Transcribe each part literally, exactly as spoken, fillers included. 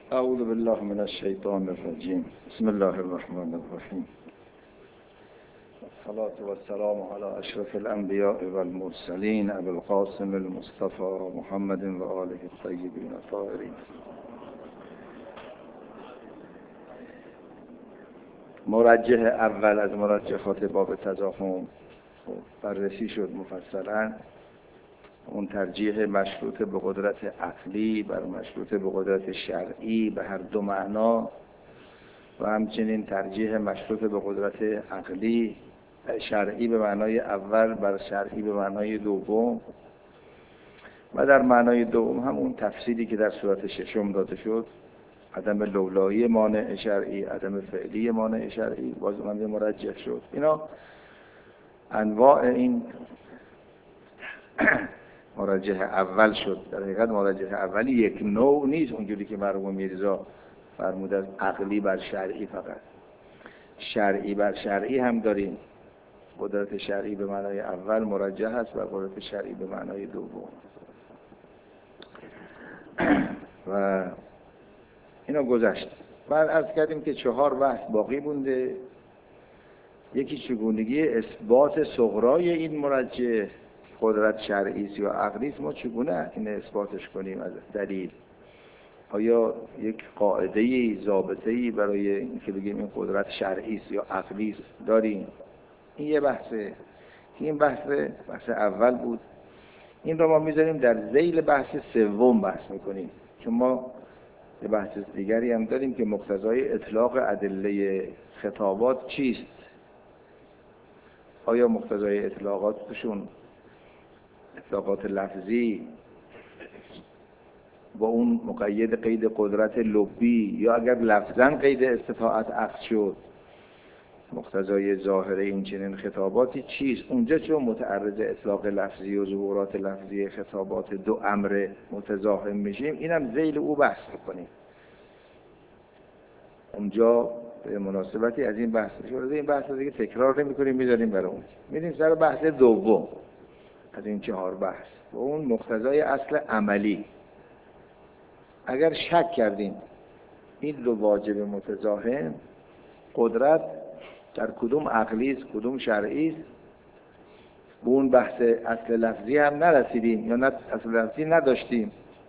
اعوذ بالله من الشیطان الرجیم. بسم الله الرحمن الرحیم. الصلاة والسلام على اشرف الانبیاء والمرسلین ابی القاسم المصطفى محمد و آله الطیبین الطاهرین. مرجح اول از مرجحات باب تضاهم بررسی شد مفصلا. اون ترجیح مشروط به قدرت عقلی بر مشروط به قدرت شرعی به هر دو معنا و همچنین ترجیح مشروط به قدرت عقلی شرعی به معنای اول بر شرعی به معنای دوم و در معنای دوم همون تفصیلی که در صورت ششم داده شد، عدم لولایی مانع شرعی، عدم فعلی مانع شرعی، باز هم مرجح شد. اینا انواع این مرجح اول شد. در حقیقت مرجح اولی یک نوع نیست اونجوری که مرحوم میرزا فرموده از عقلی بر شرعی، فقط شرعی بر شرعی هم داریم. قدرت شرعی به معنای اول مرجح است و قدرت شرعی به معنای دوم. و اینا گذشت. بعد عرض کردیم که چهار بحث باقی مونده. یکی چگونگی اثبات صغرای این مرجح قدرت شرعی است یا عقلی است. ما چگونه این اثباتش کنیم از دلیل؟ آیا یک قاعده ضابطه‌ای برای اینکه بگیم این قدرت شرعی است یا عقلی است داریم؟ این یه بحثه. این بحث بحث اول بود. این رو ما میذاریم در ذیل بحث سوم بحث میکنیم، چون ما یه بحث دیگری هم داریم که مقتضای اطلاق ادله خطابات چیست. آیا مقتضای اطلاقاتشون اطلاقات لفظی با اون مقید قید قدرت لبی، یا اگر لفظاً قید استطاعت عقد شد مقتضای ظاهر این چنین خطاباتی چیست؟ اونجا چون متعرض اطلاق لفظی و ظهورات لفظی خطابات دو امر متزاحم میشیم، اینم ذیل او بحث میکنیم. اونجا به مناسبتی از این بحث شده. این بحث دیگه تکرار نمی‌کنیم، میذاریم برای اون. میریم سر بحث دوم از این چهار بحث و اون مقتضای اصل عملی. اگر شک کردیم این دو واجب متزاحم قدرت در کدوم عقلی است کدوم شرعی است، به اون بحث اصل لفظی هم نرسیدیم یا نه اصل لفظی نداشتیم.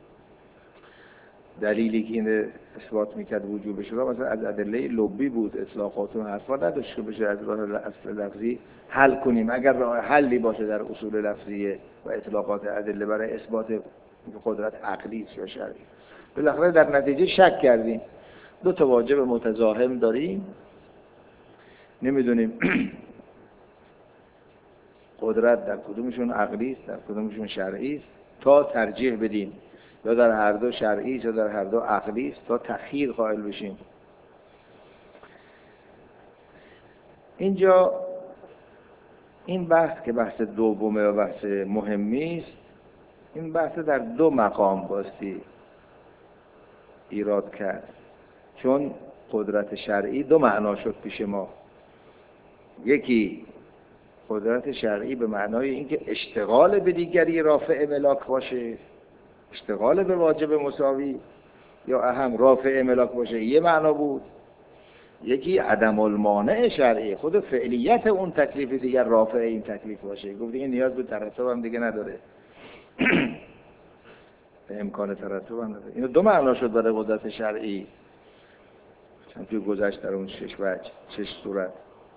دلیلی که این اثبات میکرد وجوبش را مثلا از ادله لبی بود، اطلاقات و حرفا نداشت که بشه از راه اصل لفظی حل کنیم. اگر راه حلی باشه در اصول لفظیه و اطلاقات ادله برای اثبات قدرت عقلی یا شرعی، بالاخره در نتیجه شک کردیم دو تا واجب متزاحم داریم، نمیدونیم قدرت در کدومشون عقلی است در کدومشون شرعی است، تا ترجیح بدیم یا در هر دو شرعی است یا در هر دو عقلی است، تا تأخیر قائل بشیم. اینجا این بحث که بحث دومه و بحث مهمی است، این بحث در دو مقام باستی ایراد کرد، چون قدرت شرعی دو معنا شد پیش ما. یکی قدرت شرعی به معنای اینکه اشتغال به دیگری رافع ملاک باشه، اشتغال به واجب مساوی یا اهم رافع ملاک باشه، یه معنا بود. یکی عدم المانع شرعی، خود فعلیت اون تکلیف دیگر رافع این تکلیف باشه. گفت دیگه نیاز به ترتب هم دیگه نداره به امکان ترتب هم نداره. اینو دو معنا شد برای قدرت شرعی، چون توی گذشت در اون شش وجه شش صورت.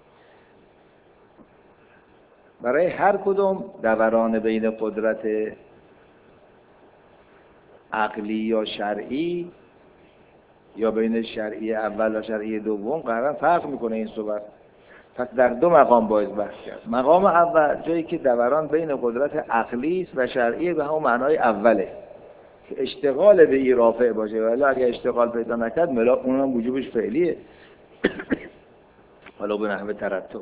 برای هر کدوم دوران بین قدرت عقلی یا شرعی یا بین شرعی اول و شرعی دوم قرار فرق میکنه این صحبت. پس در دو مقام باید بحث کرد. مقام اول جایی که دوران بین قدرت عقلی است و شرعی به همون معنای اوله که اشتغال به این رافع باشه، ولی اگه اشتغال پیدا نکرد ملاک اونم وجوبش فعلیه حالا به نحو ترتب.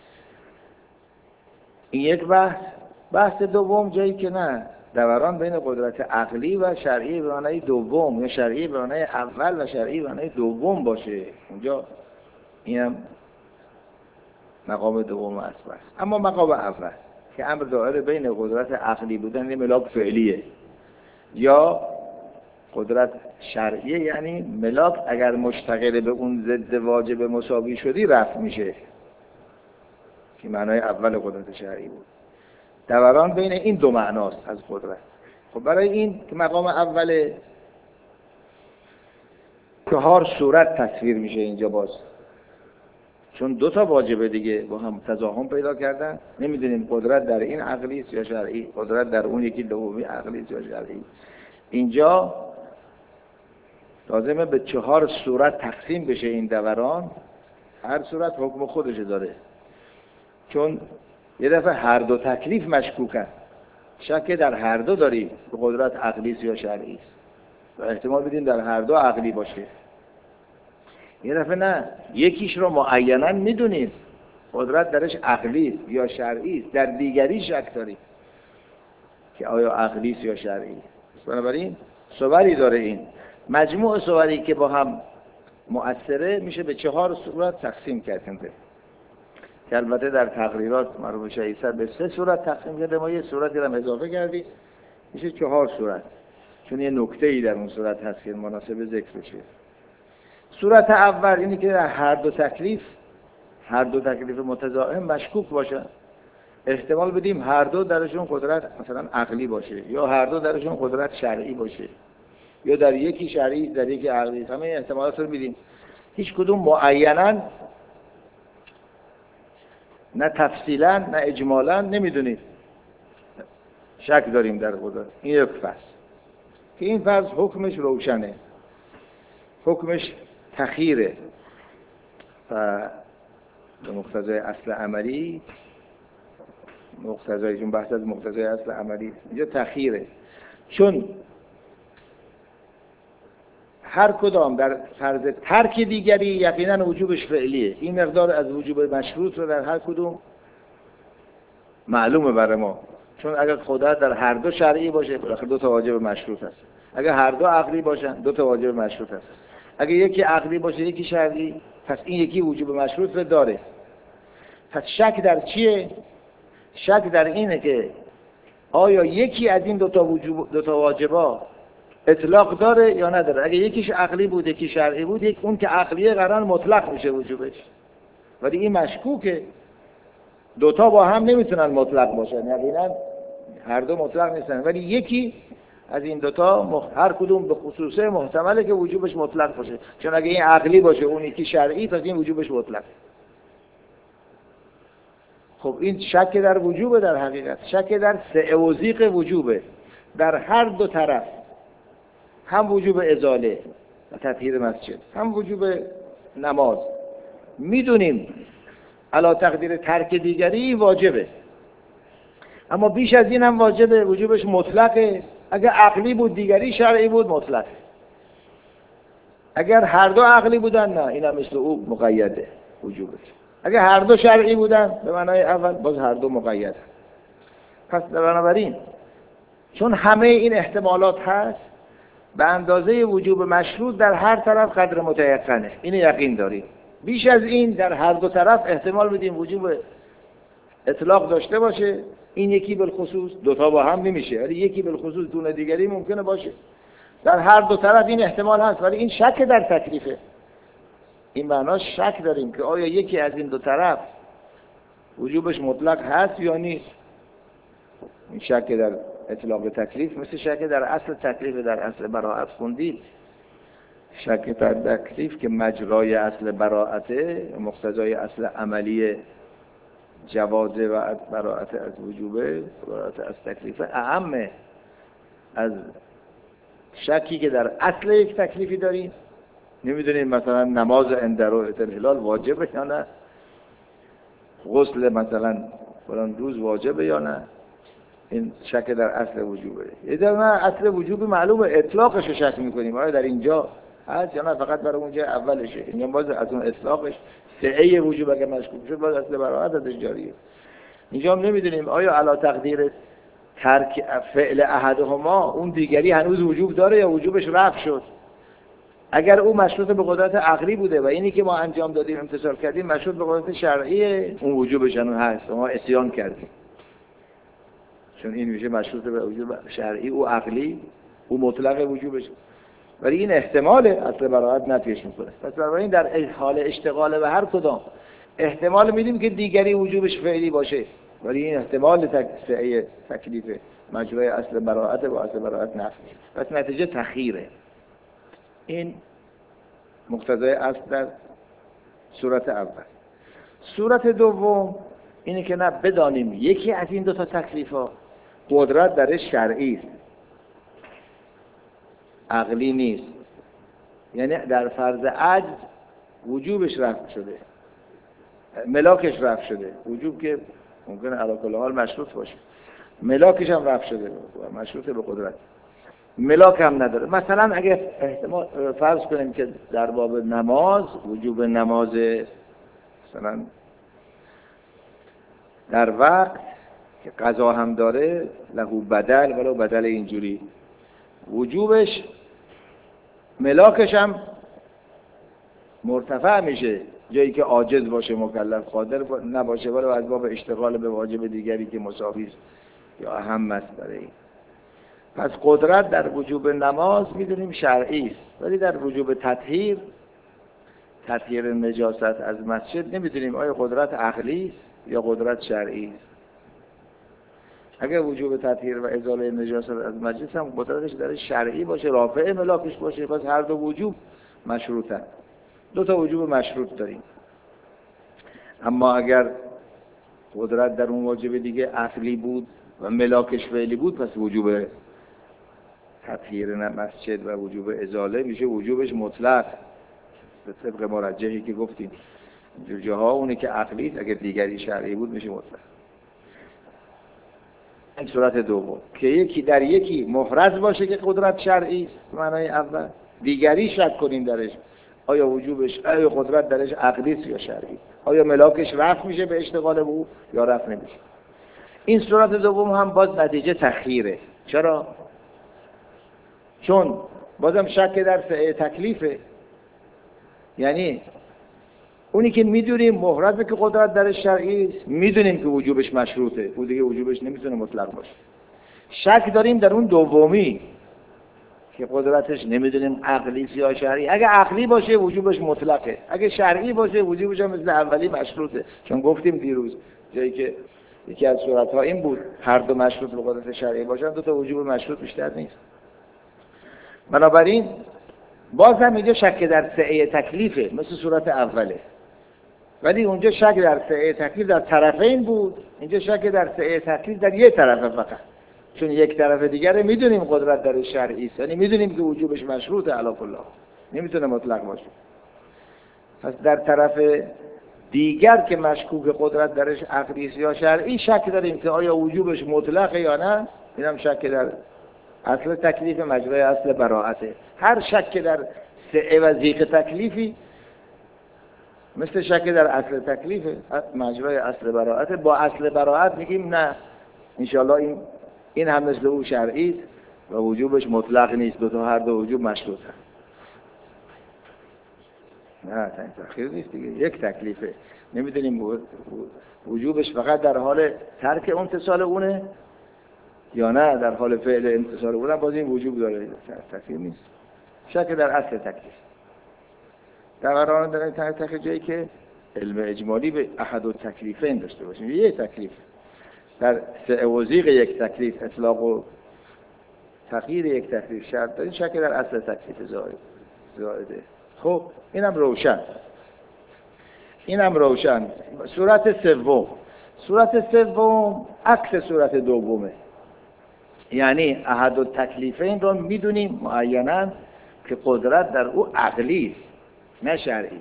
این یک بحث. بحث دوم جایی که نه دوران بین قدرت عقلی و شرعی به معنای دوم یا شرعی به معنای اول و شرعی به معنای دوم باشه، اونجا اینم مقام دوم است. اما مقام اول که امر دائر بین قدرت عقلی بودن یه ملاک فعلیه یا قدرت شرعیه یعنی ملاک اگر مشتغل به اون ضد واجب مساوی شدی رفع میشه، که معنای اول قدرت شرعی بود. دوران بین این دو معناست از قدرت. خب برای این که مقام اول چهار صورت تصویر میشه اینجا باز، چون دو تا واجبه دیگه با هم تزاحم پیدا کردن، نمیدونیم قدرت در این عقلی است یا شرعی، قدرت در اون یکی دومی عقلی است یا شرعی. اینجا لازمه به چهار صورت تقسیم بشه این دوران، هر صورت حکم خودش داره، چون یه دفعه هر دو تکلیف مشکوکن، شک در هر دو داری به قدرت عقلی است یا شرعی است و احتمال بدین در هر دو عقلی باشه. یه دفعه نه، یکیش رو معینا میدونید قدرت درش عقلی است یا شرعی است، در دیگری شک داری که آیا عقلی است یا شرعی است. بنابراین صوری داره این مجموع صوری که با هم مؤثره میشه به چهار صورت تقسیم کردن، که البته در تقریرات مرحوم شهیدسر به سه صورت تقسیم کرده، ما یه صورتی هم اضافه کردیم میشه چهار صورت، چون یه نکته‌ای در اون صورت هست که مناسب ذکر بشه. صورت اول اینی که هر دو تکلیف هر دو تکلیف متضاعف مشکوک باشه، احتمال بدیم هر دو درشون قدرت مثلا عقلی باشه یا هر دو درشون قدرت شرعی باشه یا در یکی شرعی در یکی عقلی، همه احتمالات رو میدیم، هیچ کدوم معینا نه تفصیلا نه اجمالا نمیدونید، شک داریم در قدرت. این یک فرض که این فرض حکمش روشنه، حکمش تخییره و به مقتضای اصل عملی، مقتضای جون بحث از مقتضای اصل عملی اینجا تخییره، چون هر کدام در فرض ترک دیگری یقینا وجوبش فعلیه. این مقدار از وجوب مشروط رو در هر کدوم معلومه برای ما، چون اگر قدرت در هر دو شرعی باشه بالاخره دو تا واجب مشروط هست، اگر هر دو عقلی باشن دو تا واجب مشروط هست، اگر یکی عقلی باشه یکی شرعی پس این یکی وجوب مشروط رو داره. پس شک در چیه؟ شک در اینه که آیا یکی از این دو تا وجوب دو تا واجبا اطلاق داره یا نداره. اگه یکیش عقلی بود یکی شرعی بود، یک اون که عقلیه قرار مطلق میشه وجوبش، ولی این مشکوکه، دوتا با هم نمیتونن مطلق باشن، یقینا هر دو مطلق نیستن، ولی یکی از این دوتا مخ... هر کدوم به خصوصه محتمله که وجوبش مطلق باشه، چون اگه این عقلی باشه اون یکی شرعی پس این وجوبش مطلق. خب این شک در وجوبه، در حقیقت شک در سعوزیق وجوبه در هر دو طرف، هم وجوب ازاله و تطهیر مسجد هم وجوب نماز. میدونیم علا تقدیر ترک دیگری واجبه، اما بیش از این هم واجبه، وجوبش مطلقه. اگر عقلی بود دیگری شرعی بود مطلقه، اگر هر دو عقلی بودن نه این هم مثل او مقیده وجوبش، اگر هر دو شرعی بودن به معنای اول باز هر دو مقیده. پس بنابراین چون همه این احتمالات هست به اندازه وجوب مشروط در هر طرف قدر متیقنه، این یقین داریم. بیش از این در هر دو طرف احتمال بدیم وجوب اطلاق داشته باشه، این یکی بالخصوص دوتا با هم نمیشه، ولی یکی بالخصوص دون دیگری ممکنه باشه. در هر دو طرف این احتمال هست، ولی این شک در تکلیفه. این معناش شک داریم که آیا یکی از این دو طرف وجوبش مطلق هست یا نیست. این شک در اطلاق تکلیف مثل شک در اصل تکلیف در اصل براءت خوندید. شک در تکلیف که مجرای اصل براءته، مقتضای اصل عملی جواز و براءت از وجوبه، براءت از تکلیف اعم از شکی که در اصل یک تکلیفی داریم. نمیدونیم مثلا نماز عند رؤیت الهلال واجبه یا نه، غسل مثلا فلان روز واجبه یا نه، این شک در اصل وجوبه. اذا ما اصل وجوب معلومه، اطلاقش رو شک میکنیم آیا در اینجا هست یا نه، فقط برای اونجا اولشه. اینجا باز از اون اطلاقش سعه وجوب اگه مشکوک شد باز اصل براءت ازش جاریه. اینجا هم نمیدونیم آیا علی تقدیر ترک فعل احدهما اون دیگری هنوز وجوب داره یا وجوبش رفع شد. اگر او مشروط به قدرت عقلی بوده و اینی که ما انجام دادیم امتثال کردیم مشروط به قدرت شرعیه، اون وجوبش هنوز هست و ما عصیان کردیم، چون این میشه مشروط به وجوب شرعی، او عقلی، او مطلق وجوبش. ولی این احتمال اصل براءت نفیش میکنه. پس بنابراین در حال اشتغال به هر کدام احتمال میدیم که دیگری وجوبش فعلی باشه، ولی این احتمال تک... سعی تکلیف مجرای اصل براءت و اصل براءت نفی. پس نتیجه تخییره. این مقتضای اصل در صورت اول. صورت دوم اینه که نه بدانیم یکی از این دو تا تکلیف‌ها قدرت درش شرعی است، عقلی نیست. یعنی در فرض عجز وجوبش رفع شده، ملاکش رفع شده. وجوب که ممکنه علی کل حال مشروط باشه، ملاکش هم رفع شده، مشروطه به قدرت، ملاک هم نداره. مثلا اگه احتمال فرض کنیم که در باب نماز وجوب نماز مثلا در وقت که قضا هم داره لهو بدل، ولو بدل اینجوری، وجوبش ملاکش هم مرتفع میشه جایی که عاجز باشه، مکلف قادر نباشه، ولو از باب اشتغال به واجب دیگری که مساوی است یا اهم است برای این. پس قدرت در وجوب نماز میدونیم شرعی است، ولی در وجوب تطهیر تطهیر نجاست از مسجد نمیدونیم آیا قدرت عقلی است یا قدرت شرعی است. اگر وجوب تطهیر و ازاله نجاست از مجلس هم قدرتش در شرعی باشه، رافع ملاکش باشه، پس هر دو وجوب مشروطن. دو تا وجوب مشروط داریم. اما اگر قدرت در اون واجب دیگه عقلی بود و ملاکش فعلی بود، پس وجوب تطهیر مسجد و وجوب ازاله میشه وجوبش مطلق به طبق مرجحی که گفتیم. جاها اونه که عقلی است، اگر دیگری شرعی بود میشه مطلق. این صورت دوم که یکی در یکی محرز باشه که قدرت شرعی است معنای اول، دیگری شک کنیم درش آیا وجوبش آیا قدرت درش عقلی است یا شرعی، آیا ملاکش رفع میشه به اشتغال به او یا رفع نمیشه. این صورت دوم هم باز نتیجه تخییره. چرا؟ چون بازم شک در سعی تکلیفه. یعنی اونی که میدونیم محرزه که قدرت درش شرعی است، میدونیم که وجوبش مشروطه، او دیگه وجوبش نمیتونه مطلق باشه. شک داریم در اون دومی که قدرتش نمیدونیم عقلی است یا شرعی. اگه عقلی باشه وجوبش مطلقه، اگه شرعی باشه وجوبش هم مثل اولی مشروطه. چون گفتیم دیروز جایی که یکی از صورت‌ها این بود هر دو مشروط به قدرت شرعی باشن، دو تا وجوب مشروط بیشتر نیست. بنابراین باز هم اینجا شک در سعی تکلیفه مثل صورت اوله، ولی اونجا شک در سعی تکلیف در طرفین بود، اینجا شک در سعی تکلیف در یک طرف فقط. چون یک طرف دیگه میدونیم قدرت در شرعی است، یعنی میدونیم که وجوبش مشروطه علی کل حال، نمیتونه مطلق باشه. پس در طرف دیگر که مشکوک قدرت درش عقلی است یا شرعی شک داریم که آیا وجوبش مطلقه یا نه. اینم شک در اصل تکلیف مجرای اصل براءته. هر شک در سعی و ضیق تکلیفی مثل شک در اصل تکلیف مجرای اصل براءته. با اصل براءت میگیم نه انشاءالله این این هم مثل او شرعی است و وجوبش مطلق نیست، دو تا هر دو وجوب مشروطه. نه تأخیر نیست دیگه، یک تکلیفه. نمیدونیم وجوبش فقط در حال ترک امتصال اونه یا نه در حال فعل امتصال اونه، باز این وجوب داره، تأخیر نیست. شک در اصل تکلیف. در قرار داریم تحت جایی که علم اجمالی به احد و تکلیفین داشته باشیم. یک تکلیف در سعی و ضیق یک تکلیف، اطلاق و تغییر یک تکلیف شرط داریم، شک در اصل تکلیف زائده. خب اینم روشن، اینم روشن. صورت سوم، صورت سوم عکس صورت دومه. یعنی احد و تکلیفین رو میدونیم معینا که قدرت در او عقلی است نه شرعی.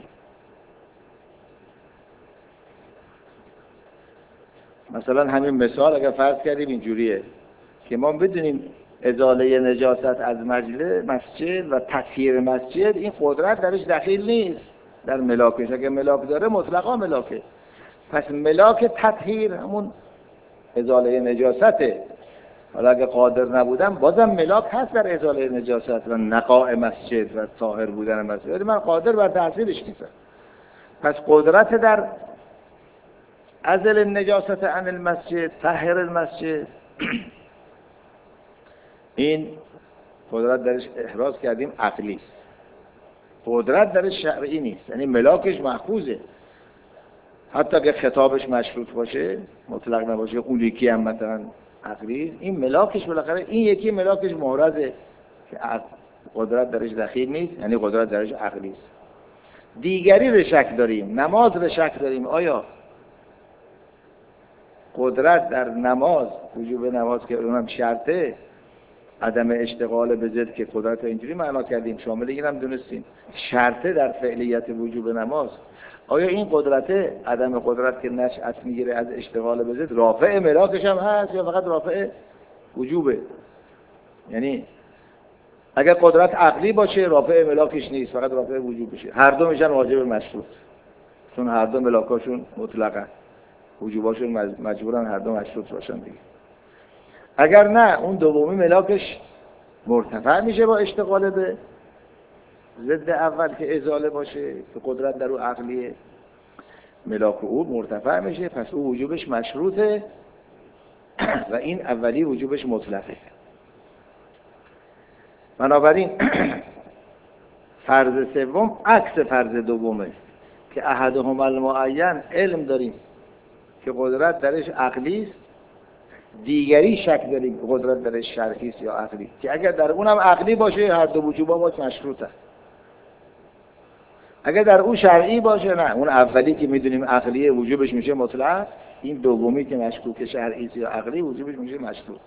مثلا همین مثال اگر فرض کردیم اینجوریه که ما بدونیم ازاله نجاست از مجلس مسجد و تطهیر مسجد این قدرت درش دخیل نیست در ملاکش. اگر ملاک داره مطلقا ملاکه. پس ملاک تطهیر همون ازاله نجاسته. حالا اگه قادر نبودم بازم ملاک هست در ازاله نجاست و نقاء مسجد و طاهر بودن مسجد، ولی من قادر بر تحصیلش نیستم. پس قدرت در ازل النجاست عن المسجد، طهر المسجد، این قدرت درش احراز کردیم عقلی است، قدرت درش شرعی نیست، یعنی ملاکش محفوظه. حتی که خطابش مشروط باشه، مطلق نباشه، اون یکی هم مثلا عقلی است، این ملاکش بالاخره این یکی ملاکش محرزه که قدرت درش دخیل نیست، یعنی قدرت درش عقلی است. دیگری رو شک داریم، نماز رو شک داریم، آیا قدرت در نماز، وجوب نماز که اونم شرطه، عدم اشتغال به ضد که قدرت اینجوری معنا کردیم، شامل اینم دونستیم شرطه در فعلیت وجوب نماز، آیا این قدرت، عدم قدرت که نشأت میگیره از اشتغال به ضد، رافع ملاکش هم هست یا فقط رافع وجوبه؟ یعنی اگر قدرت عقلی باشه رافع ملاکش نیست، فقط رافع وجوب بشه، هر دو میشن واجب مشروط، چون هر دو ملاکاشون مطلقاً، وجوباشون مجبورن هر دو مشروط باشن دیگه. اگر نه اون دومی ملاکش مرتفع میشه با اشتغال به ضد اول که ازاله باشه که قدرت در او عقلیه، ملاک او مرتفع میشه، پس او وجوبش مشروطه و این اولی وجوبش مطلقه. بنابراین فرض سوم عکس فرض دومه که احدهم المعین، علم داریم که قدرت درش عقلی است، دیگری شک داریم که قدرت درش شرعی است یا عقلی، که اگر در اونم عقلی باشه هر دو وجوبا باش مشروطه، اگر در اون شرعی باشه نه، اون اولی که میدونیم عقلیه وجوبش میشه مطلق، این دومی که مشکوک شرعی است یا عقلی وجوبش میشه مشروط.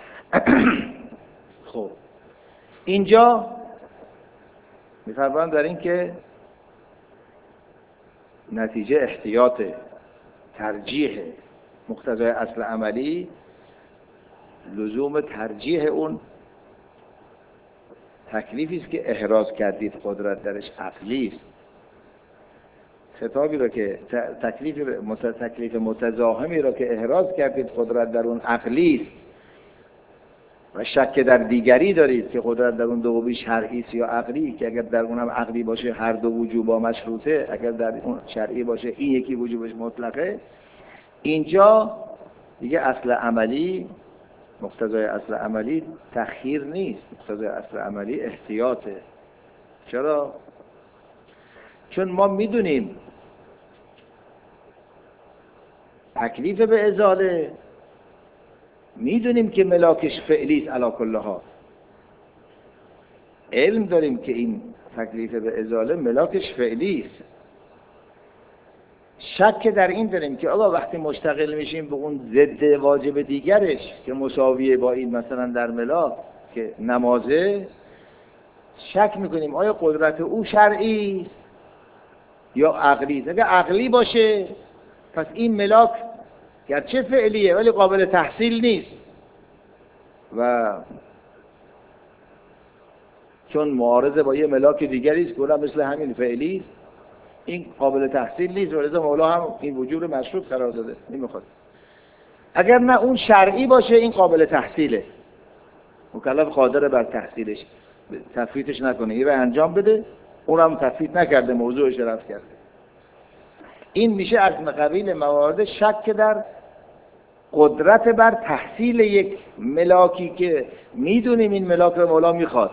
خب اینجا میفرمایند در این که نتیجه احتیاط، ترجیح مقتضای اصل عملی، لزوم ترجیح اون تکلیفی است که احراز کردید قدرت درش عقلی است. خطابی رو که تکلیف تکلیف متزاحمی رو که احراز کردید قدرت در اون عقلی است و شک در دیگری دارید که قدرت در اون دومی شرعی است یا عقلی، که اگر در اونم عقلی باشه هر دو وجوبا مشروطه، اگر در اون شرعی باشه این یکی وجوبش مطلقه. اینجا دیگه اصل عملی، مقتضای اصل عملی تخییر نیست، مقتضای اصل عملی احتیاطه. چرا؟ چون ما میدونیم تکلیف به ازاله، میدونیم که ملاکش فعلی است علی کل حال، علم داریم که این تکلیف به ازاله ملاکش فعلی است. شک در این داریم که آقا وقتی مشتغل میشیم به اون ضد واجب دیگرش که مساویه با این مثلا در ملاک که نمازه، شک میکنیم آیا قدرت او شرعی است یا عقلی است. اگر عقلی باشه پس این ملاک گرچه فعلیه ولی قابل تحصیل نیست و چون معارضه با یه ملاک دیگری است که اونم مثل همین فعلی است، این قابل تحصیل نیست و لذا مولا هم این وجود مشروط قرار داده، نمیخواد. اگر نه اون شرعی باشه این قابل تحصیله، مکلف قادر بر تحصیلش، تفویتش نکنه، این رو انجام بده، اون هم تفویت نکرده، موضوعش رفت کرده. این میشه از قبیل موارد شک در قدرت بر تحصیل یک ملاکی که میدونیم این ملاک رو مولا میخواد.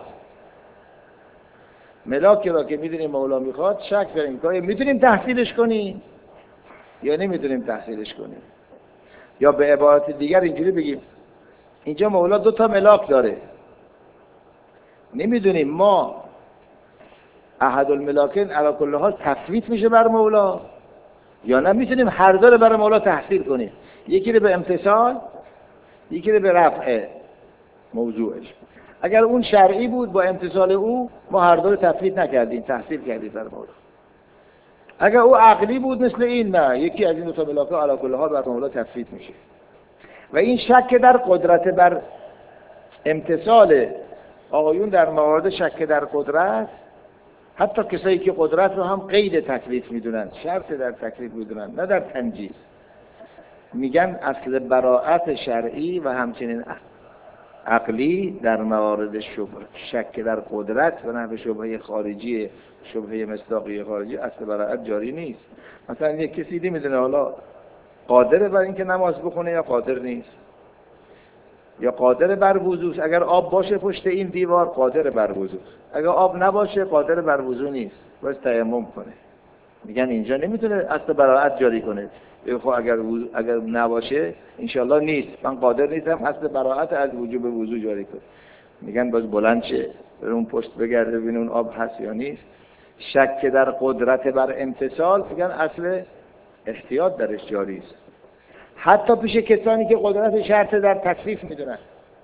ملاکی را که میدونیم مولا میخواد شک داریم که میتونیم تحصیلش کنیم یا نمیتونیم تحصیلش کنیم. یا به عبارت دیگر اینجوری بگیم اینجا مولا دو تا ملاک داره، نمیدونیم ما احد الملاکین علی کل حال تفویت میشه بر مولا یا نه میتونیم هر دو رو بر مولا تحصیل کنیم، یکی رو به امتثال یکی رو به رفع موضوعش. اگر اون شرعی بود با امتثال او ما هر دو رو تفویت نکردیم، تحصیل کردیم بر مولا. اگر او عقلی بود مثل این، نه، یکی از این دو تا ملاک‌ها علی کل حال بر مولا تفویت میشه. و این شک در قدرت بر امتثال آقایون در موارد شک در قدرت، حتی کسایی که قدرت رو هم قید تکلیف میدونن، شرط در تکلیف میدونن، نه در تنجیز، میگن اصل براءت شرعی و همچنین عقلی در موارد شبه شک در قدرت و نحو شبهه خارجی، شبهه مصداقی خارجی، اصل براءت جاری نیست. مثلا یک کسی نمیدونه حالا قادره بر اینکه نماز بخونه یا قادر نیست، یا قادر بر وضو. اگر آب باشه پشت این دیوار قادر بر وضو، اگر آب نباشه قادر بر وضو نیست، باید تیمم کنه. میگن اینجا نمیتونه اصل براءت جاری کنه. خب اگر وضو اگر نباشه انشالله نیست، من قادر نیستم اصل براءت از وجوب وضو جاری کنه. میگن باز بلند شه بره اون پشت بگرده ببینه اون آب هست یا نیست. شک در قدرت بر امتثال، میگن اصل احتیاط درش جاری است. حتی پیش کسانی که قدرت شرط در تکلیف میدونن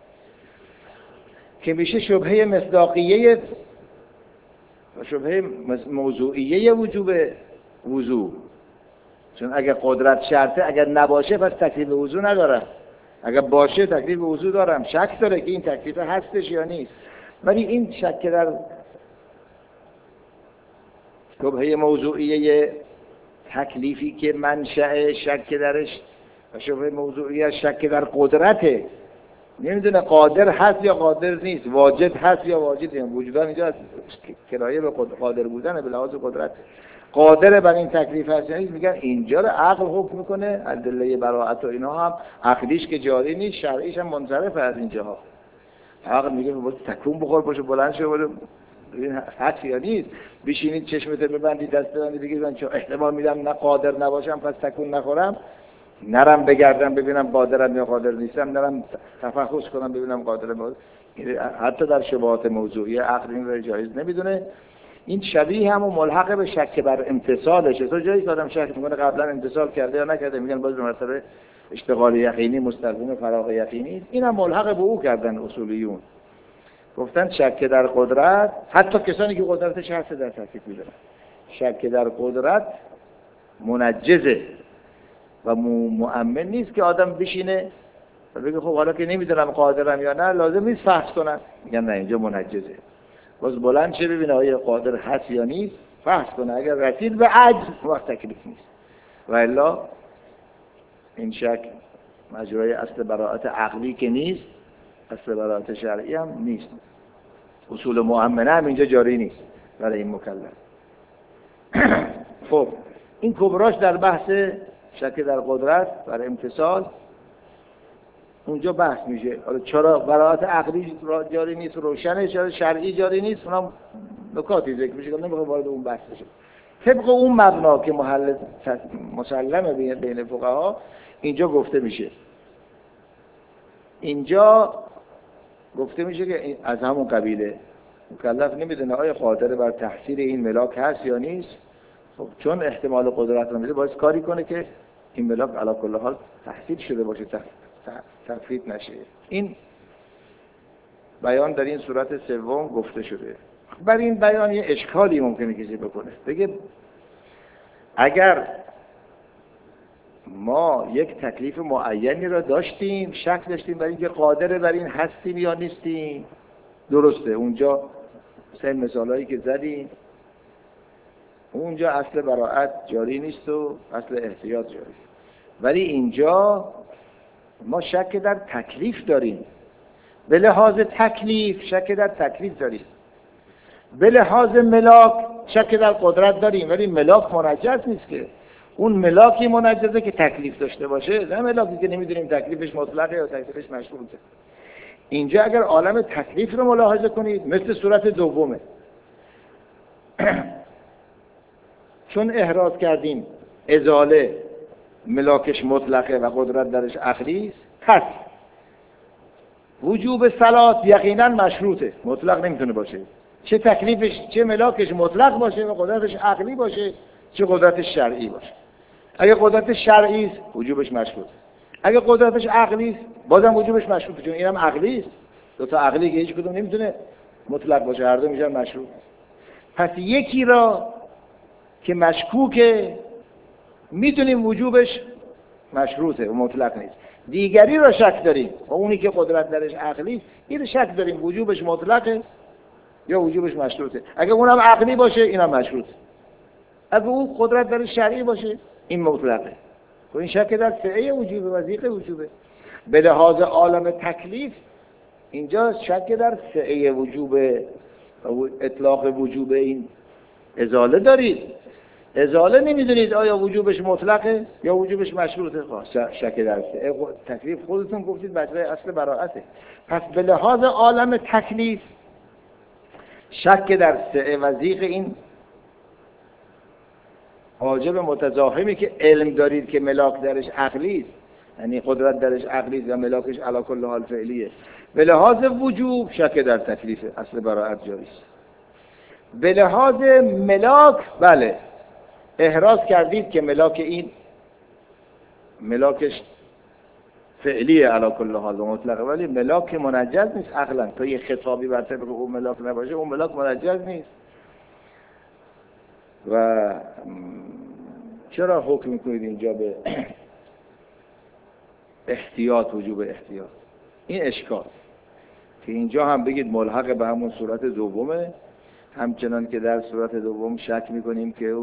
که میشه شبهه مصداقیه و شبهه موضوعیه وجوب وضو. چون اگر قدرت شرطه، اگر نباشه پس تکلیف وضو ندارم، اگر باشه تکلیف وضو دارم. شک داره که این تکلیف هستش یا نیست. ولی این شک در شبهه موضوعیه تکلیفی که منشأ شک درش و شبهه موضوعیه شک در قدرته، نمیدونه قادر هست یا قادر نیست، واجد هست یا واجد نیست. وجودان اینجا از کنایه به قادر بودن به لحاظ قدرت. قادر بر این تکلیف هست یا نیست، میگن اینجا رو عقل حکم میکنه. ادله براءت و اینا هم عقلیش که جاری نیست، شرعیش هم منصرف از اینجاها. عقل میگه باید تکون بخور باشه، بلند شه باشه ببین هست یا نیست. بشینید چشمت ببندید دست ببندید بگید من چون احتمال میدم نه قادر نباشم پس تکون نخورم، نرم بگردم ببینم قادرم یا قادر نیستم، نرم تفحص کنم ببینم قادرم. حتی در شبهات موضوعی عقل این رو جایز نمیدونه. این شبیه هم و ملحق به شک بر امتصالشه. تو جایی که آدم شک میکنه قبلا امتصال کرده یا نکرده، میگن باز به مرتبه اشتغال یقینی مستلزم فراغ یقینی است. این هم ملحق به او کردن اصولیون. گفتن شک در قدرت، حتی کسانی که قدرت شرط در تکلیف میدونن، شک در قدرت منجزه و مؤمن نیست که آدم بشینه و بگه خب حالا که نمیدونم قادرم یا نه لازم نیست فحص کنم. میگن نه اینجا منجزه. باز بلند شه ببینه آیا قادر هست یا نیست، فحص کنه. اگر رسید به عجز وقت تکلیف نیست. و الا این شک مجرای اصل براءت عقلی که نیست، اصل براءت شرعی هم نیست. اصول مؤمنه هم اینجا جاری نیست برای این مکلف. خب این کبراش در بحث شک در قدرت برای امتصال اونجا بحث میشه. حالا چرا براءت عقلی جاری نیست روشنه، چرا شرعی جاری نیست، اونم نکاتی ذکر میشه که نمیخوام وارد اون بحث بشه. طبق اون مبنا که محل مسلمه بین فقها اینجا گفته میشه. اینجا گفته میشه که از همون قبیله مکلف نمیدونه آیا قادر بر تحصیل این ملاک هست یا نیست. خب چون احتمال قدرت رو میده باید کاری کنه که این ملاک علی کل حال تحصیل شده باشه، تفرید نشه. این بیان در این صورت سوم گفته شده. بر این بیان یه اشکالی ممکنه کسی بکنه، بگه اگر ما یک تکلیف معینی را داشتیم، شک داشتیم برای اینکه قادر بر این هستیم یا نیستیم، درسته اونجا سه مثالایی که زدیم اونجا اصل براءت جاری نیست و اصل احتیاط جاری. ولی اینجا ما شک در تکلیف داریم. به لحاظ تکلیف شک در تکلیف داریم، به لحاظ ملاک شک در قدرت داریم. ولی ملاک منجز نیست که. اون ملاکی منجزه که تکلیف داشته باشه، نه ملاکی که نمیدونیم تکلیفش مطلقه یا تکلیفش مشروطه. اینجا اگر عالم تکلیف رو ملاحظه کنید مثل صورت دومه. چون احراز کردیم ازاله ملاکش مطلقه و قدرت درش عقلی است، پس وجوب صلات یقینا مشروطه، مطلق نمیتونه باشه. چه تکلیفش چه ملاکش مطلق باشه و قدرتش عقلی باشه، چه قدرتش شرعی باشه. اگه قدرتش شرعی است وجوبش مشروطه، اگه قدرتش عقلی است بازم وجوبش مشروطه، چون اینم عقلی است. دو تا عقلی که هیچ کدوم نمیتونه مطلق باشه، هر دو میشن مشروط. پس یکی را که مشکوکه میتونیم وجوبش مشروطه و مطلق نیست، دیگری را شک داریم و اونی که قدرت درش عقلی این شک داریم وجوبش مطلقه یا وجوبش مشروطه. اگه اونم عقلی باشه اینم مشروطه، اگه اون قدرت درش شرعی باشه این مطلقه. و این شک در سعه وجوبه و ضیق وجوبه. به لحاظ عالم تکلیف اینجا شک در سعه وجوبه و اطلاق وجوب این ازاله دارید. ازاله نمیدونید آیا وجوبش مطلقه یا وجوبش مشروطه. شک در تکلیف خودتون گفتید مجرای اصل براءته. پس به لحاظ عالم تکلیف شک در سعه و ضیق این واجب متزاحمی که علم دارید که ملاک درش عقلی است، یعنی قدرت درش عقلی است و ملاکش علی کل حال فعلیه. به لحاظ وجوب شک در تکلیف اصل براءت جاری است. به لحاظ ملاک بله احراز کردید که ملاک این ملاکش فعلیه علی کل حال و مطلقه، ولی ملاک منجز نیست عقلا. تا یه خطابی بر طبق اون ملاک نباشه اون ملاک منجز نیست. و چرا حکم میکنید اینجا به احتیاط، وجوب احتیاط؟ این اشکال که اینجا هم بگید ملحق به همون صورت دومه، همچنان که در صورت دوم شک میکنیم که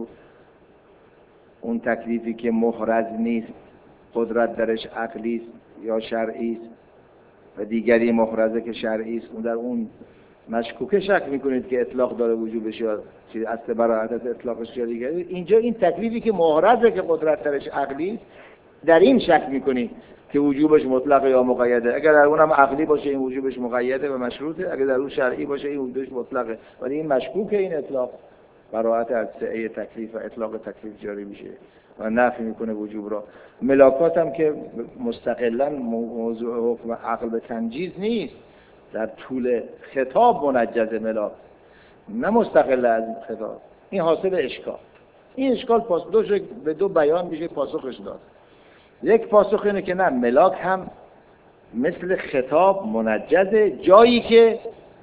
اون تکلیفی که محرز نیست قدرت درش عقلی است یا شرعی است و دیگری محرزه که شرعی است، اون در اون مشکوکه شک میکنید که اطلاق داره وجوبش یا چیز اصل براءت از اطلاقش یا دیگری. اینجا این تکلیفی که محرزه که قدرت درش عقلی است در این شک میکنید که وجوبش مطلق یا مقیده. اگر در اونم عقلی باشه این وجوبش مقیده و مشروطه، اگر در اون شرعی باشه این وجوبش مطلقه، ولی این مشکوکه این اطلاق براءت از سعه تکلیف و اطلاق تکلیف جاری میشه و نفی میکنه وجوب را. ملاکات هم که مستقلا موضوع حکم عقل به تنجیز نیست، در طول خطاب منجز ملاک، نه مستقل از خطاب. این حاصل اشکال. این اشکال پاس دو شکل به دو بیان میشه پاسخش داد. یک پاسخ اینه که نه، ملاک هم مثل خطاب منجزه جایی که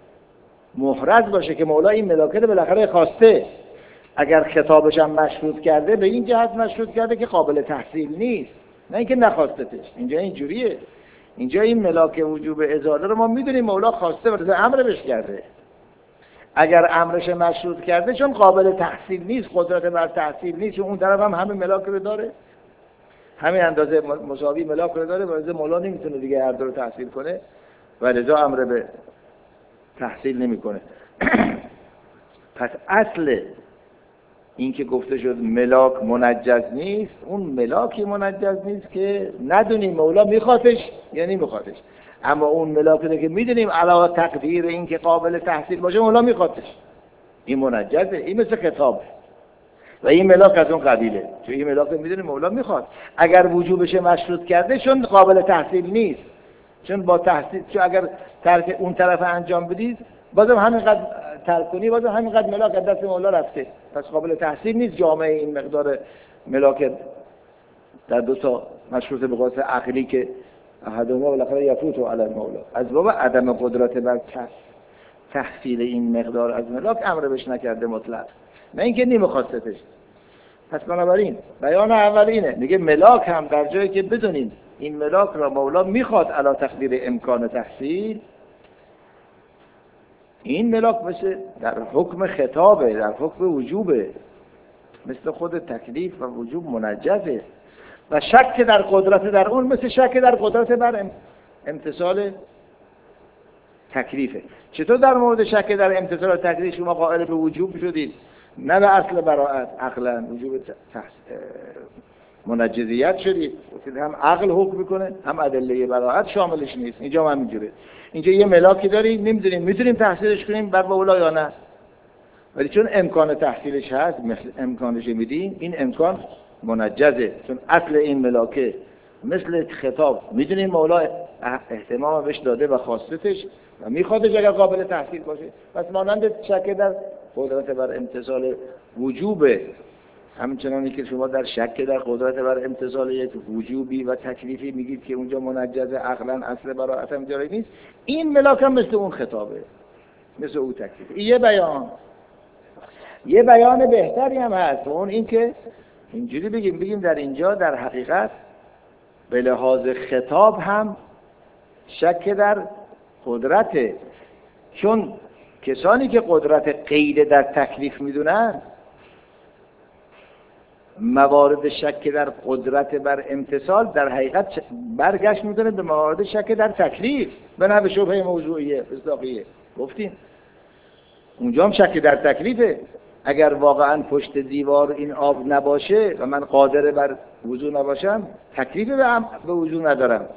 محرز باشه که مولا این ملاکه رو بالاخره خواسته. اگر خطابش هم مشروط کرده به این جهت مشروط کرده که قابل تحصیل نیست، نه اینکه نخواستتش. اینجا اینجوریه. اینجا این ملاک وجوب ازاله رو ما میدونیم مولا خواسته و امر بهش کرده. اگر امرش مشروط کرده چون قابل تحصیل نیست، قدرت بر تحصیل نیست، چون اون طرف هم همین ملاک رو داره، همین اندازه مساوی ملاک رو داره، و مولا نمیتونه دیگه هر دو رو تحصیل کنه و لذا امر به تحصیل نمیکنه. پس اصل این که گفته شد ملاک منجز نیست، اون ملاکی منجز نیست که ندونیم مولا میخوادش یا نمیخوادش. اما اون ملاکی که میدونیم علاوه تقدیر این که قابل تحصیل باشه مولا میخوادش، این منجزه. این مثل خطابه و این ملاک از اون قبیله، چون این ملاک میدونیم مولا میخواد. اگر وجوبش مشروط کرده چون قابل تحصیل نیست، چون با تحصیل، چون اگر ترک اون طرف انجام بدید بازم همینقدر ترک کنی بازم همینقدر ملاک از دست مولا رفته، پس قابل تحصیل نیست جامعه این مقدار ملاک در دو تا مشروط به قاس عقلی که احدهما بالاخره یفوت علی المولا. از باب عدم قدرت بر تحصیل این مقدار از ملاک امر بهش نکرده مطلق، نه اینکه نمیخواستش. پس بنابراین بیان اول اینه، میگه ملاک هم در جایی که بدونیم این ملاک را مولا میخواد علی تقدیر امکان تحصیل، این ملاک مثل در حکم خطابه، در حکم وجوبه، مثل خود تکلیف و وجوب منجزه و شک در قدرت در اون مثل شک در قدرت بر امتثال تکلیفه. چطور در مورد شک در امتثال تکلیف شما قائل به وجوب شدید نه به اصل براءت عقلا وجوب منجزیت شدید؟ هم عقل حکم میکنه هم ادله براءت شاملش نیست. اینجا هم همینجوره. اینجا یه ملاکی داریم نمیدونیم میتونیم تحصیلش کنیم بر مولا یا نه، ولی چون امکان تحصیلش هست مثل امکانش میدیم، این امکان منجزه، چون اصل این ملاکه مثل خطاب میدونیم مولا اهتمام بهش داده و خواستش و میخوادش اگر قابل تحصیل باشه. پس مانند شک در قدرت بر امتثال وجوبه، همچنانی که شما در شک در قدرت بر امتثال یک وجوبی و تکلیفی میگید که اونجا منجز عقلا اصل براءت هم جاری نیست، این ملاک هم مثل اون خطابه، مثل اون تکلیف. این یه بیان. یه بیان بهتری هم هست، اون این که اینجوری بگیم بگیم در اینجا در حقیقت به لحاظ خطاب هم شک در قدرته، چون کسانی که قدرت قید در تکلیف میدونن موارد شک در قدرت بر امتثال در حقیقت برگشت میکنه به موارد شک در تکلیف به نحو شبهه موضوعیه مصداقیه. گفتیم اونجا هم شک در تکلیفه، اگر واقعا پشت دیوار این آب نباشه و من قادر بر وضو نباشم، تکلیف به وضو ندارم.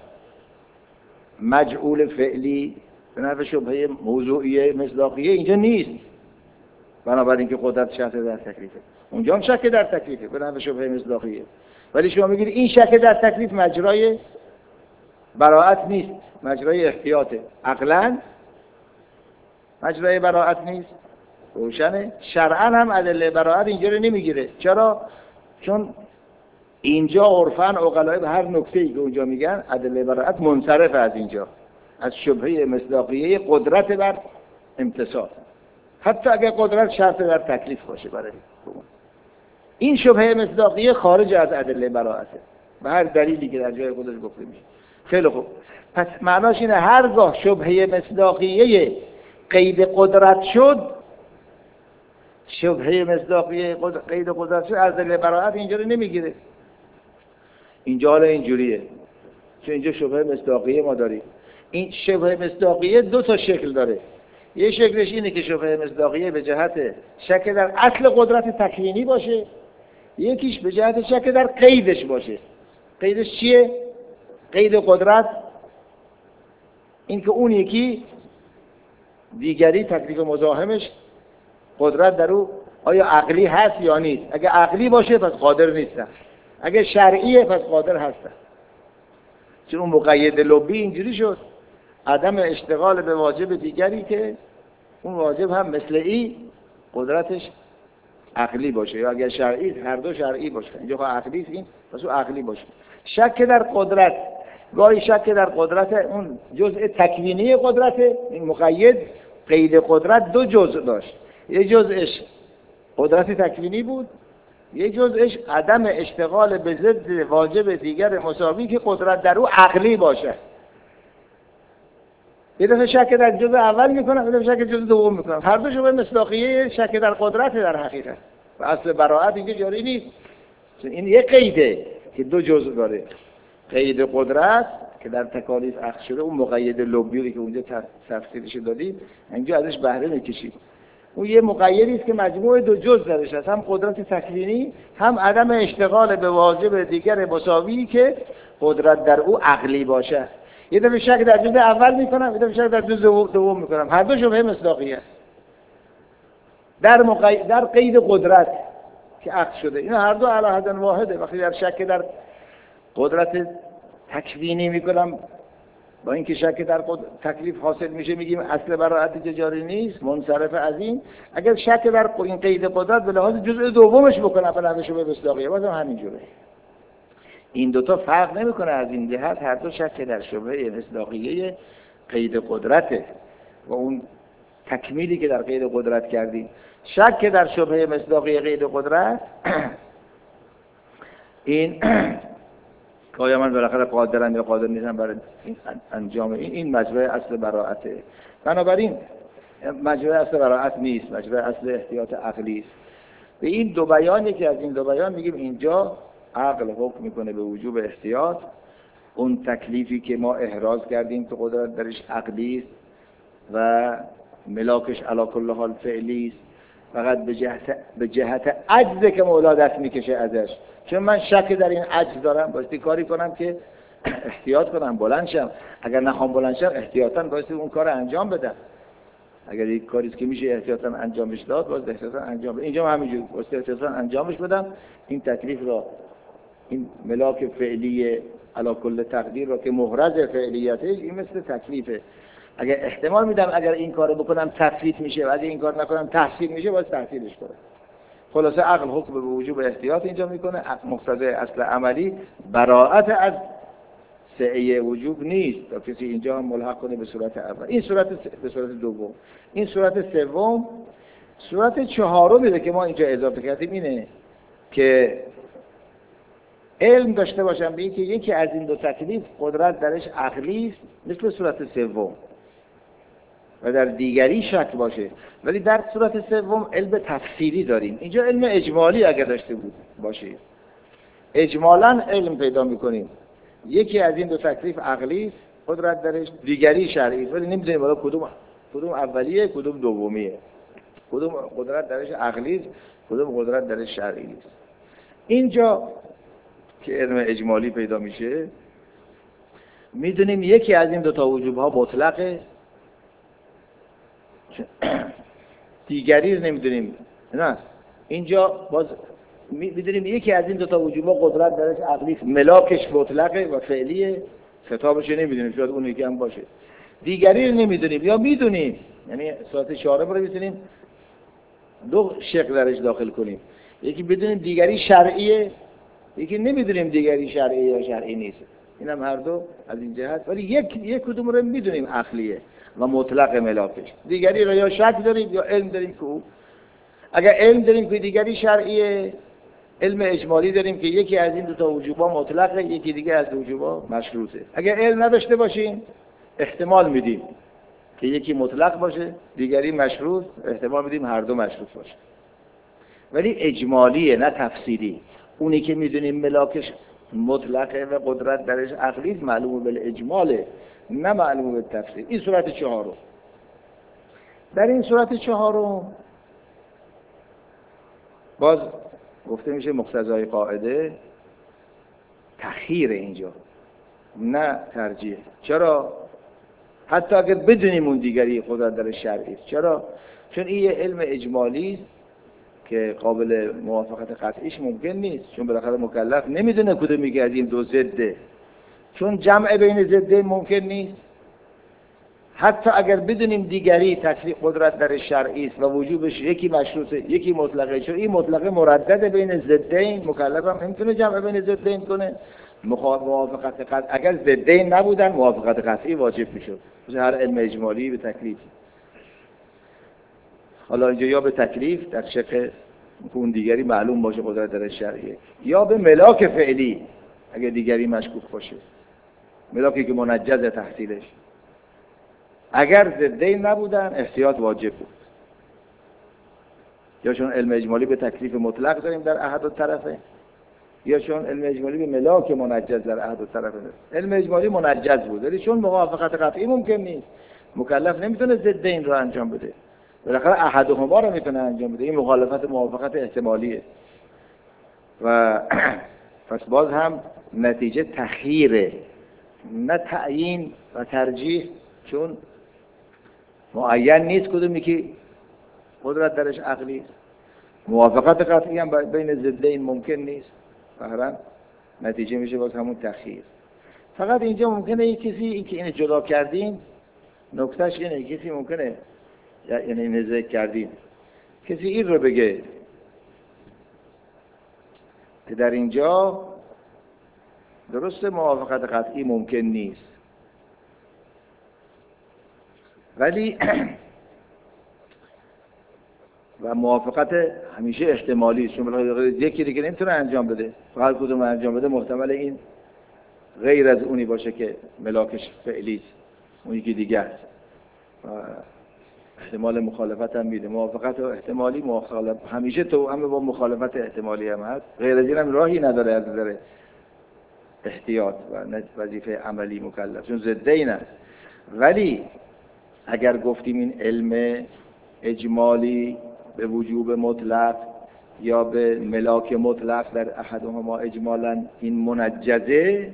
مجعول فعلی به نحو شبهه موضوعیه مصداقیه اینجا نیست، بنابراین که قدرت شرط در تکلیفه. اونجا هم شک در تکلیفه به نحو شبهه مصداقیه. ولی شما میگید این شک در تکلیف مجرای براءت نیست، مجرای احتیاطه. عقلاً مجرای براءت نیست، روشنه. شرعاً هم ادله براءت اینجا رو نمیگیره. چرا؟ چون اینجا عرفاً عقلای به هر نکته‌ای که اونجا میگن ادله براءت منصرف از اینجا، از شبهه مصداقیه قدرت بر امتثال، حتی اگر قدرت شرط در تکلیف باشه. برای این شبهه مصداقیه خارج از ادله براءته به هر دلیلی که در جای خودش گفته میشه. خیلی خوب، پس معناش اینه هرگاه شبهه مصداقیه قید قدرت شد، شبهه مصداقیه قید قدرت شد، ادله براءت اینجا رو نمیگیره. اینجا حالا اینجوریه، چون اینجا شبهه مصداقیه ما داریم. این شبهه مصداقیه دو تا شکل داره. یه شکلش اینه که شبهه مصداقیه به جهت شک در اصل قدرت تکوینی باشه، یکیش به جهت شک در قیدش باشه. قیدش چیه؟ قید قدرت این که اون یکی دیگری تکلیف مزاحمش قدرت در او آیا عقلی هست یا نیست. اگه عقلی باشه پس قادر نیستن، اگه شرعیه پس قادر هستن. چون اون مقید لبی اینجوری شد، عدم اشتغال به واجب دیگری که اون واجب هم مثل ای قدرتش عقلی باشه، یا اگر شرعی هر دو شرعی باشه. اینجا خواهد عقلی است، این پس اون عقلی باشه. شک در قدرت، گاهی شک در قدرت اون جزء تکوینی قدرت، این مقید قید قدرت دو جزء داشت، یه جزءش قدرت تکوینی بود، یه جزءش عدم اشتغال به ضد واجب دیگر مساوی که قدرت در او عقلی باشه. یه دفعه شک در جزء اول میکنم، یه دفعه شک جزء دوم میکنم. هر دو شبه مصداقیه شک در قدرت در حقیقت و اصل براءت اینجا جاری نیست. این یه قیده که دو جزء داره، قید قدرت که در تکالیف اخذ شده، اون مقید لبی که اونجا تفسیرش دادیم اینجا ازش بهره میکشید. اون یه مقیدی است که مجموع دو جزء درش هست، هم قدرت تکوینی هم عدم اشتغال به واجب دیگر مساوی که قدرت در او عقلی باشه. یه دفعه شک در جزء اول میکنم، یه دفعه شک در جزء دوم میکنم. هر دو شبهه مصداقیه در مقید در قید قدرت که عقد شده. اینا هر دو علی حد واحده. وقتی در شک در قدرت تکوینی میکنم با اینکه شک در تکلیف حاصل میشه، میگیم اصل براءت جاری نیست، منصرف از این. اگر شک در این قید قدرت به لحاظ جزء دومش بکنم به لحاظ شبهه مصداقیه، بازم همینجوره. این دوتا فرق نمیکنه از این جهت، هر دو شک در شبهه مصداقیه قید قدرته و اون تکمیلی که در قید قدرت کردیم. شک در شبهه مصداقیه قید قدرت این که آیا من بالاخره قادرم یا قادر نیستم برای انجام این، این مجرای اصل براءته. بنابراین مجرای اصل براءت نیست، مجرای اصل احتیاط عقلی است. به این دو بیانی که از این دو بیان میگیم اینجا عقل حکم میکنه به وجوب احتیاط. اون تکلیفی که ما احراز کردیم که قدرت درش عقلی است و ملاکش علی کل حال فعلی است، فقط به جهت به جهت عجز که مولا دست میکشه ازش. چون من شک در این عجز دارم، بایستی کاری کنم که احتیاط کنم، بلند شم. اگر نخوام بلند شم احتیاطاً بایستی اون کار انجام بدم. اگر یک کاری است که میشه احتیاطاً انجامش داد، باید احتیاطاً انجام بدم. اینجا هم همینجوری بایستی احتیاطاً انجامش بدم. این تکلیف را، این ملاک فعلی علی کل تقدیر را که محرز فعلیتش، این مثل تکلیفه. اگر احتمال میدم اگر این کارو بکنم تفویت میشه و اگر این کار نکنم تحصیل میشه، باید تحصیلش کنم. خلاصه عقل حکم به وجوب احتیاط اینجا میکنه. مقتضی اصل عملی براءت از سعی وجوب نیست تا کسی اینجا ملحق کنه به صورت اول. این صورت س... به صورت دوم. این صورت سوم، صورت چهارمی که ما اینجا اضافه کردیم اینه که علم داشته باشم به اینکه یکی از این دو تکلیف قدرت درش عقلی است مثل صورت سوم و در دیگری شک باشه، ولی در صورت سوم علم تفصیلی داریم. اینجا علم اجمالی اگر داشته بود باشه، اجمالاً علم پیدا میکنیم یکی از این دو تکلیف عقلی است قدرت درش، دیگری شرعی است، ولی نمیدونیم والا کدوم کدوم اولیه کدوم دومیه. کدوم قدرت درش عقلی است، کدوم قدرت درش شرعی است. اینجا که علم اجمالی پیدا میشه میدونیم یکی از این دو تا وجوب ها مطلقه، دیگری رو نمیدونیم. نه اینجا باز میدونیم یکی از این دو تا وجوب ها قدرت درش عقلی است، ملاکش مطلقه و فعلیه، خطابش نمیدونیم، شاید اون یکی هم باشه. دیگری رو نمیدونیم یا میدونیم، یعنی صورت چهارم رو میتونیم دو شق درش داخل کنیم، یکی بدونیم دیگری شرعیه، یکی نمیدونیم دیگری شرعیه یا شرعی نیست. اینم هر دو از این جهت، ولی یک یک کدوم رو میدونیم عقلیه و مطلق ملاکش. دیگری رو یا شک داریم یا علم داریم که او، اگر علم داریم که دیگری شرعیه، علم اجمالی داریم که یکی از این دو تا وجوبا مطلقه، یکی دیگه از وجوبا مشروطه. اگر علم نداشته باشیم احتمال میدیم که یکی مطلق باشه دیگری مشروط، احتمال میدیم هر دو مشروط باشه. ولی اجمالیه نه تفصیلی. اونی که میدونیم ملاکش مطلقه و قدرت درش عقلی است معلومه بالاجماله، نه معلومه بالتفصیل. این صورت چهارم. در این صورت چهارم باز گفته میشه مقتضای قاعده تخییر اینجا نه ترجیح. چرا؟ حتی اگر بدونیم اون دیگری قدرت درش شرعی است. چرا؟ چون این یه علم اجمالی است که قابل موافقت قطعیش ممکن نیست، چون بالاخره مکلف نمیدونه کدوم یکی از این دو ضده، چون جمع بین ضده ممکن نیست. حتی اگر بدونیم دیگری تکلیف قدرت در شرعی است و وجوبش یکی مشروطه یکی مطلقه، چون این مطلقه مردد بین ضدین، مکلف هم نمیتونه جمع بین ضدین کنه. موافقت قطعی اگر ضدین نبودن موافقت قطعی واجب میشد، مثل هر علم اجمالی به تکلیف. حالا اینجا یا به تکلیف در شق اون دیگری معلوم باشه قدرت در شرعیه، یا به ملاک فعلی اگر دیگری مشکوک باشه، ملاکی که منجز تحصیلش. اگر ضدین نبودن احتیاط واجب بود، یا چون علم اجمالی به تکلیف مطلق داریم در احد الطرفین، یا چون علم اجمالی به ملاک منجز در احد الطرفین. علم اجمالی منجز بود ولی چون موافقت قطعی ممکن نیست، مکلف نمیتونه ضدین رو انجام بده، بالاخره احدهما رو میتونه انجام بده. این مخالفت موافقت احتمالیه و پس باز هم نتیجه تخییره نه تعیین و ترجیح، چون معین نیست کدومی که قدرت درش عقلی است. موافقت قطعی هم بین ضدین ممکن نیست، بهرحال نتیجه میشه باز همون تخییر. فقط اینجا ممکنه یک کسی این که اینو جدا کردیم، نکتهش اینه کسی ممکنه یعنی اینو ذکر کردیم کسی این رو بگه که در اینجا درست موافقت قطعی ممکن نیست، ولی و موافقت همیشه احتمالی است، چون یکی دیگه نمیتونه انجام بده، هر کدوم انجام بده محتمل این غیر از اونی باشه که ملاکش فعلی است، اونی که دیگه است. احتمال مخالفت هم میده. موافقت و احتمالی مخالف همیشه تو هم با مخالفت احتمالی هم هست، غیر از این هم راهی نداره از نظر احتیاط و وظیفه عملی مکلف، چون ضد این است. ولی اگر گفتیم این علم اجمالی به وجوب مطلق یا به ملاک مطلق در احدهما اجمالا این منجزه،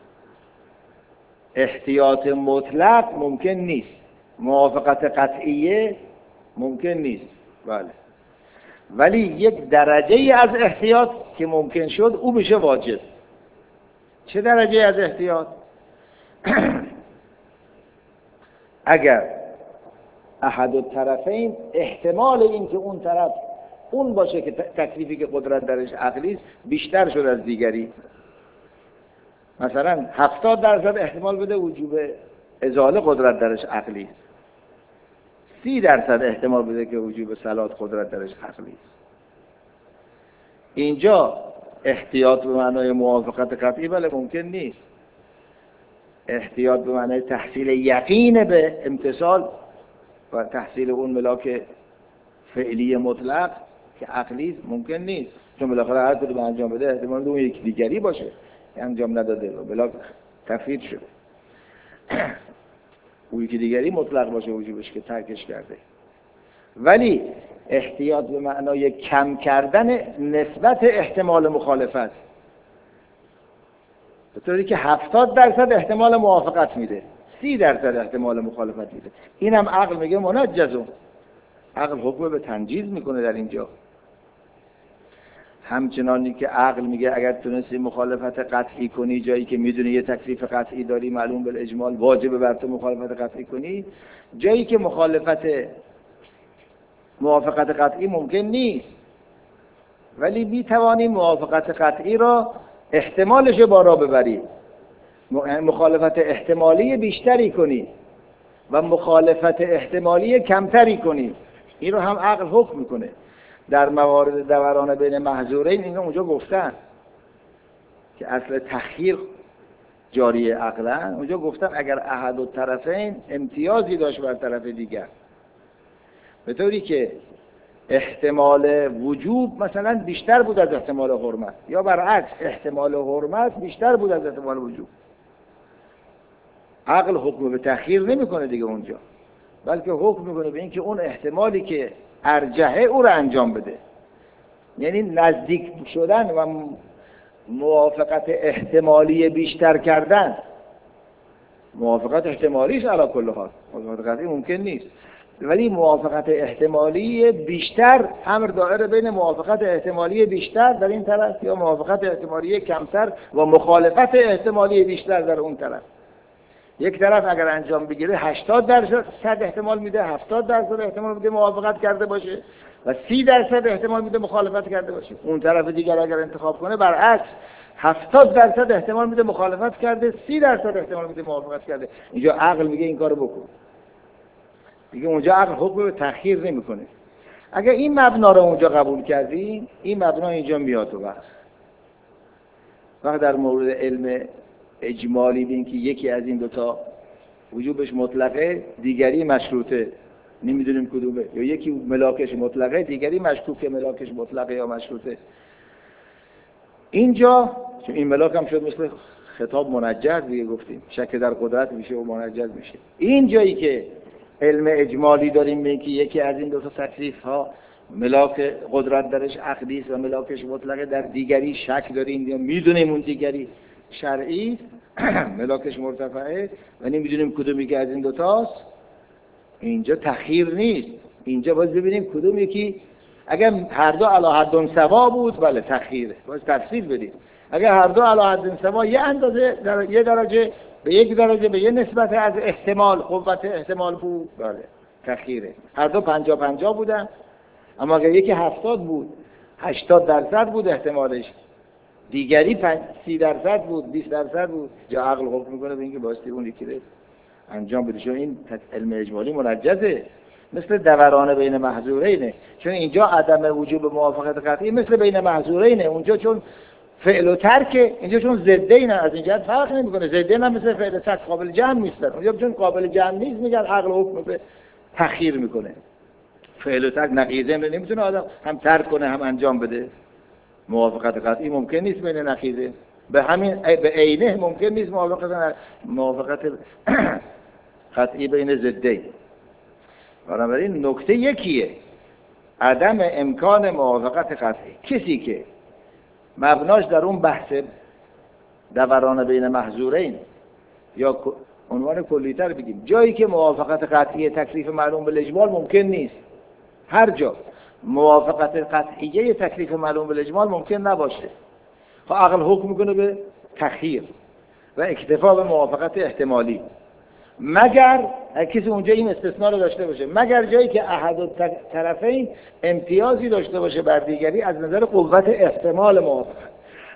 احتیاط مطلق ممکن نیست، موافقت قطعیه ممکن نیست. بله، ولی یک درجه ای از احتیاط که ممکن شد او میشه واجب. چه درجه از احتیاط؟ اگر احد الطرفین احتمال این که اون طرف اون باشه که تکلیفی که قدرت درش عقلی است بیشتر شد از دیگری، مثلا هفتاد درصد احتمال بده وجوب ازاله قدرت درش عقلی است، سی درصد احتمال بده که وجوب صلات قدرت درش عقلی است. اینجا احتیاط به معنای موافقت قطعی بله ممکن نیست، احتیاط به معنای تحصیل یقین به امتثال و تحصیل اون ملاک فعلی مطلق که عقلی است ممکن نیست، چون بالاخره هر کدوم انجام بده احتمال اون یک دیگری باشه که انجام نداده و ملاک تفویض شده، اون یکی دیگری مطلق باشه وجوبش که ترکش کرده. ولی احتیاط به معنای کم کردن نسبت احتمال مخالفت، به طوری که هفتاد درصد احتمال موافقت میده، سی درصد احتمال مخالفت میده. اینم عقل میگه منجزون، عقل حکم به تنجیز میکنه در اینجا. همچنانی که عقل میگه اگر تونستی مخالفت قطعی کنی جایی که میدونی یه تکلیف قطعی داری معلوم بالاجمال واجبه بر تو مخالفت قطعی کنی، جایی که مخالفت موافقت قطعی ممکن نیست ولی میتوانی موافقت قطعی را احتمالش بالا ببری، مخالفت احتمالی بیشتری کنی و مخالفت احتمالی کمتری کنی. این رو هم عقل حکم میکنه. در موارد دوران بین محظورین اینو اونجا گفتن که اصل تخییر جاری عقلن. اونجا گفتن اگر احد الطرفین امتیازی داشت بر طرف دیگر، به طوری که احتمال وجوب مثلا بیشتر بود از احتمال حرمت، یا برعکس احتمال حرمت بیشتر بود از احتمال وجوب، عقل حکم به تخییر نمیکنه دیگه اونجا، بلکه حکم میکنه به اینکه اون احتمالی که ارجحه او رو انجام بده. یعنی نزدیک شدن و موافقت احتمالی بیشتر کردن. موافقت احتمالیش علی کل حال، موافقت قطعی ممکن نیست، ولی موافقت احتمالی بیشتر امر دائره بین موافقت احتمالی بیشتر در این طرف یا موافقت احتمالی کمتر و مخالفت احتمالی بیشتر در اون طرف. یک طرف اگر انجام بگیره هشتاد درصد احتمال میده، هفتاد درصد احتمال میده موافقت کرده باشه و سی درصد احتمال میده مخالفت کرده باشه. اون طرف دیگر اگر انتخاب کنه برعکس هفتاد درصد احتمال میده مخالفت کرده، سی درصد احتمال میده موافقت کرده. اینجا عقل میگه این کارو بکن. دیگه اونجا عقل حکم به تأخیر نمیکنه. اگر این مبنا رو اونجا قبول کردی، این مبنا اینجا میاد تو وقت. وقت در مورد علم اجمالی بین که یکی از این دوتا وجوبش مطلقه، دیگری مشروطه، نمیدونیم کدومه، یا یکی ملاکش مطلقه، دیگری مشکوکه ملاکش مطلقه یا مشروطه. اینجا چون این ملاک هم شد مثل خطاب منجز دیگه، گفتیم شک در قدرت میشه و منجز میشه. این جایی که علم اجمالی داریم بین که یکی از این دوتا تکلیف ها ملاک قدرت درش عقلی است و ملاکش مطلقه، در دیگری شک داریم یا میدونیم اون دیگری شرعی است ملاکش مرتفعه و نمیدونیم کدومی که از این دوتاست، اینجا تخییر نیست. اینجا باید ببینیم کدوم یکی. اگر هر دو علی حد سوا بود بله تخییره، باید تفصیل بدیم. اگر هر دو علی حد سوا یه اندازه در یه درجه به یک درجه به یه نسبت از احتمال قوت احتمال بود بله تخییره. هر دو پنجا پنجا بودن، اما اگر یکی هفتاد بود هشتاد درصد بود احتمالش، دیگری سی درصد بود بیست درصد بود، جا عقل حکم میکنه به اینکه باستی اون یکی رو انجام بده. چون این علم اجمالی منجزه، مثل دوران بین محظورینه. چون اینجا عدم وجوب موافقت قطعی مثل بین محظورینه، اونجا چون فعل و ترک، اینجا چون ضدین از این جهت فرق نمیکنه. ضدین هم مثل فعل ترک قابل جمع نیستن، اونجا چون قابل جمع نیست میگن عقل حکم به تخییر میکنه. فعل و ترک نقیضه نمیتونه آدم هم ترک کنه هم انجام بده. موافقت قطعی ممکن نیست بین نقیضه، به همین به عینه ممکن نیست موافقت موافقت قطعی بین ضدین. بنابراین نکته یکیه، عدم امکان موافقت قطعی. کسی که مبناش در اون بحث دوران بین محظورین یا عنوان کلی‌تر بگیم جایی که موافقت قطعی تکلیف معلوم بالاجمال ممکن نیست، هر جا موافقت قطعیه تکلیف معلوم بالاجمال ممکن نباشه، خب عقل حکم میکنه به تخییر و اکتفا به موافقت احتمالی، مگر کسی اونجا این استثناء رو داشته باشه، مگر جایی که احد الطرفین امتیازی داشته باشه بر دیگری از نظر قوت احتمال موافقت.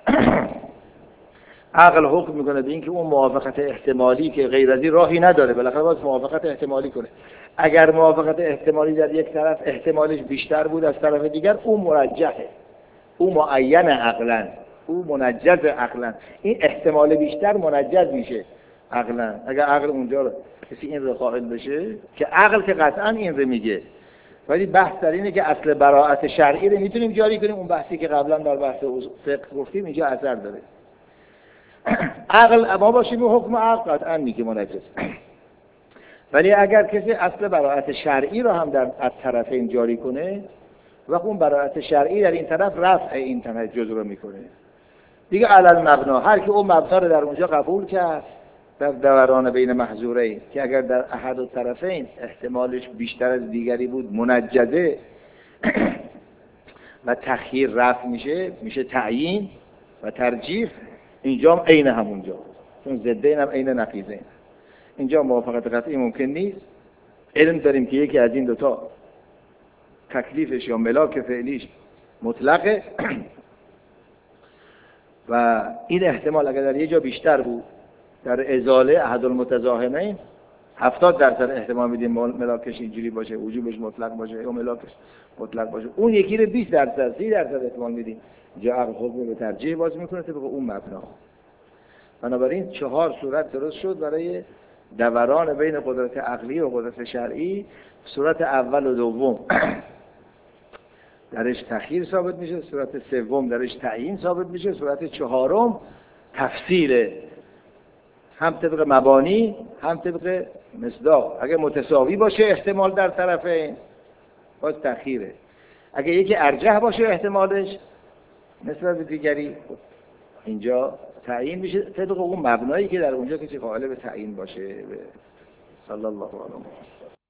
عقل حکم میکنه به اینکه اون موافقت احتمالی که غیر از این راهی نداره، بالاخره باید موافقت احتمالی کنه. اگر موافقت احتمالی در یک طرف احتمالش بیشتر بود از طرف دیگر، اون مرجحه، او معین عقلا، او منجز عقلا. این احتمال بیشتر منجز میشه عقلا. اگر عقل اونجا کسی این رو قائل بشه، که عقل که قطعا این رو میگه، ولی بحث در اینه که اصل براءت شرعی رو میتونیم جاری کنیم. اون بحثی که قبلا در بحث فقه گفتیم اینجا اثر داره. عقل ما باشیم و حکم عقل قطعا میگه منجز. ولی اگر کسی اصل براءت شرعی رو هم در از طرفین جاری کنه و اون براءت شرعی در این طرف رفع این طرف جزء رو میکنه دیگه، علل مبنا، هر کی اون مبنا رو در اونجا قبول کرد در دوران بین محظورین که اگر در احد الطرفین احتمالش بیشتر از دیگری بود منجزه و تخییر رفع میشه، میشه تعیین و ترجیح، اینجا هم عین همونجا، چون ضدین هم عین نقیضین. اینجا موافقت قطعی ممکن نیست. علم داریم که یکی از این دوتا تکلیفش یا ملاک فعلیش مطلقه و این احتمال اگر در یه جا بیشتر بود، در ازاله احد المتزاحمین هفتاد درصد احتمال میدیم ملاکش اینجوری باشه، وجوبش مطلق باشه یا ملاکش مطلق باشه، اون یکی رو بیست درصد سی درصد احتمال میدیم، اینجا عقل حکم به ترجیح باز میکنه طبق اون مبنا. بنابراین چهار صورت درست شد برای دوران بین قدرت عقلی و قدرت شرعی. صورت اول و دوم درش تخییر ثابت میشه، صورت سوم درش تعیین ثابت میشه، صورت چهارم تفصیل هم طبق مبانی هم طبق مصداق. اگه متساوی باشه احتمال در طرفین باز تخییره، اگه یکی ارجح باشه احتمالش نسبت به دیگری اینجا تعیین میشه طبق اون مبنایی که در اونجا کسی قائل به تعیین باشه. صلی الله علیه و